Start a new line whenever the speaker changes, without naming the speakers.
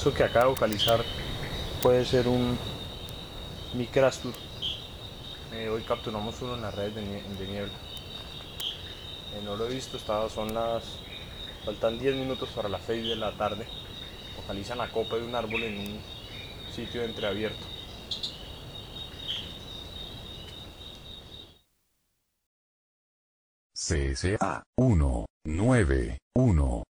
Esto que acabo de vocalizar puede ser un Micrastur. Hoy capturamos uno en las redes de niebla. No lo he visto, faltan 10 minutos para las 6 de la tarde. Focalizan la copa de un árbol en un sitio entreabierto.
CSA 191